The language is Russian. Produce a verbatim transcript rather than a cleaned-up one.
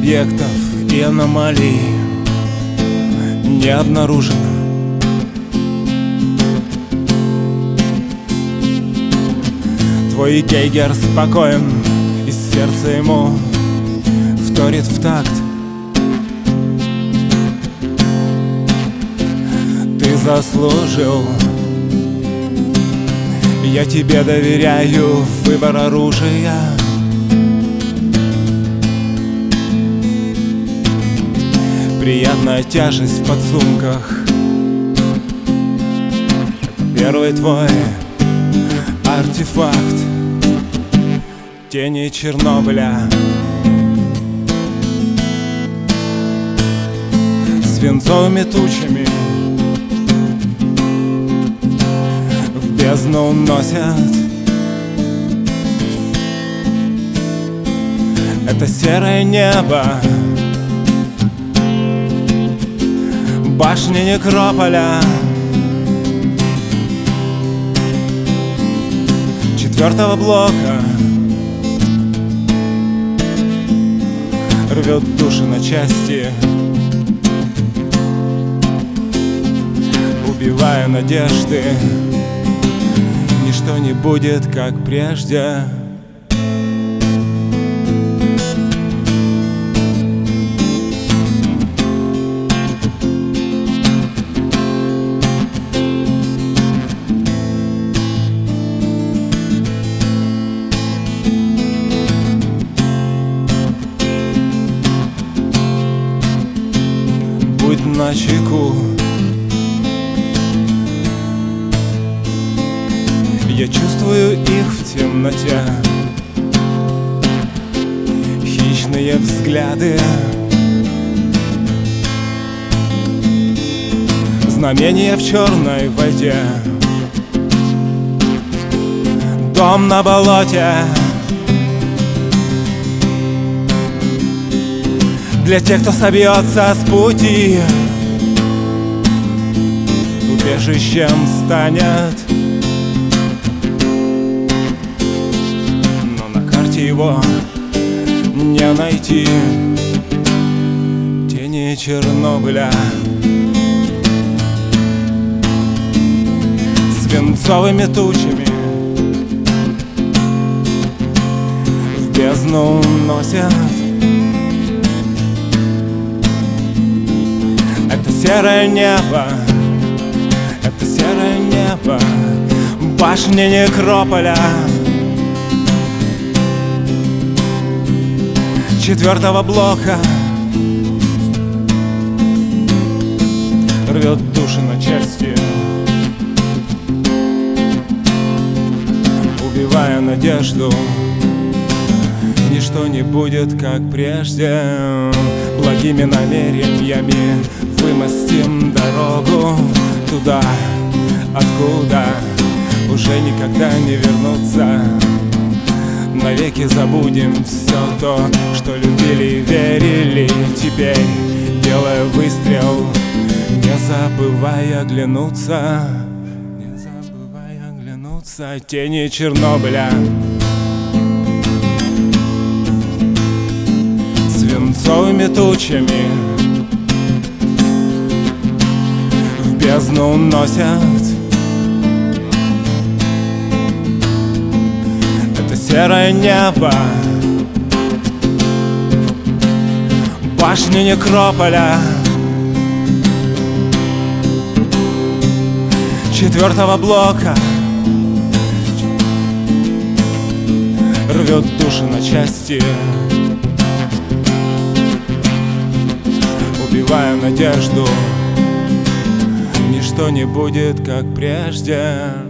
объектов и аномалий не обнаружено. Твой Гейгер спокоен, и сердце ему вторит в такт. Ты заслужил, я тебе доверяю выбор оружия. Приятная тяжесть в подсумках. Первый твой артефакт. Тени Чернобыля. Свинцовыми тучами в бездну уносят. Это серое небо, башни некрополя четвертого блока. Рвет души на части, убивая надежды. Ничто не будет, как прежде. Будь начеку. Я чувствую их в темноте. Хищные взгляды, знамения в черной воде. Дом на болоте. Для тех, кто собьется с пути, убежищем станет. Но на карте его не найти. Тени Чернобыля. Свинцовыми тучами в бездну носят. Это серое небо, это серое небо, башни некрополя четвертого блока. Рвет души на части, убивая надежду. Ничто не будет, как прежде. Благими намерениями вымостим дорогу туда, откуда уже никогда не вернуться. Навеки забудем все то, что любили и верили. Теперь, делая выстрел, не забывай оглянуться, не забывай оглянуться. Тени Чернобыля. Свинцовыми тучами в бездну уносят. Это серое небо, башни некрополя четвертого блока. Рвет души на части, убивая надежду. Ничто не будет, как прежде.